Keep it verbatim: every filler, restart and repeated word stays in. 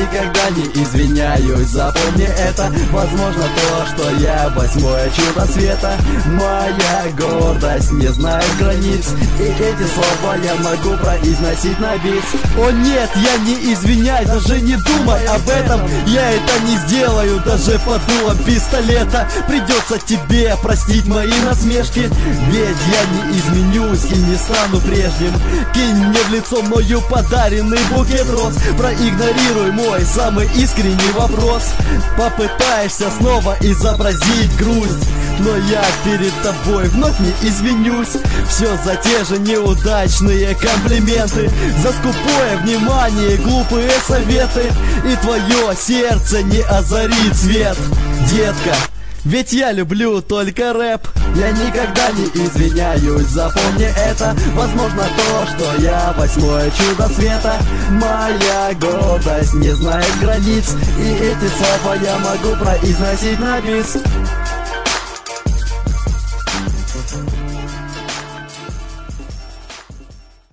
никогда не извиняюсь, запомни это. Возможно то, что я восьмое чудо света. Моя гордость не знает границ, и эти слова я могу произносить на бис. О нет, я не извиняюсь, даже не думай об этом. Я это не сделаю, даже под дулом пистолета. Придется тебе простить мои насмешки, ведь я не изменюсь и не стану прежним. Кинь мне в лицо мною подаренный букет роз. Проигнорируй мой самый искренний вопрос. Попытаешься снова изобразить грусть, но я перед тобой вновь не извинюсь. Все за те же неудачные комплименты, за скупое внимание, глупые советы. И твое сердце не озарит свет, детка, ведь я люблю только рэп. Я никогда не извиняюсь, запомни это. Возможно то, что я восьмое чудо света. Моя гордость не знает границ, и эти слова я могу произносить на бис.